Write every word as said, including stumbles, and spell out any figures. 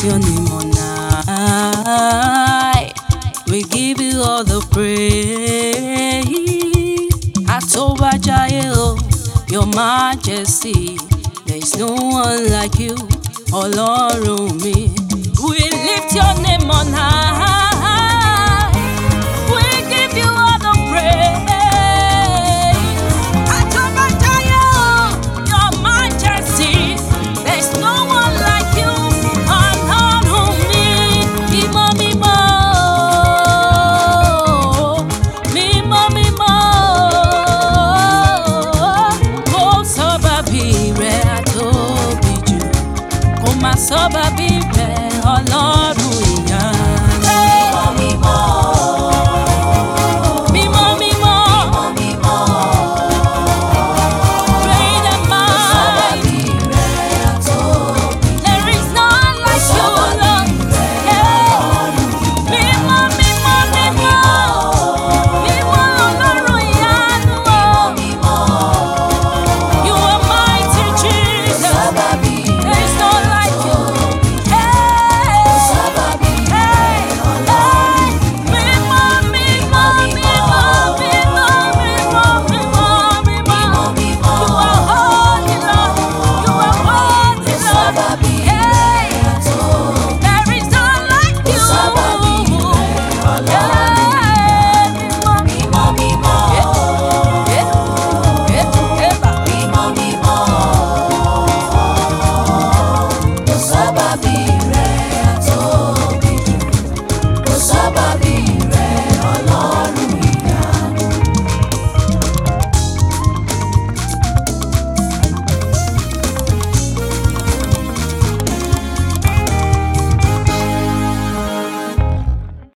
lift your name on high. We give you all the praise. Atobajayo, your majesty. There's no one like you, Ọlọ́run mi. We lift your name on high. We give you all the praise. Atobajayo, your majesty. There's no one like you, Ọlọ́run mi. Mímọ́ mímọ́, mímọ́ mímọ́. Kò sọ́bàbí rẹ̀ àtóbi jù. Kò má sọ́bàbí rẹ̀ Ọlọ́run.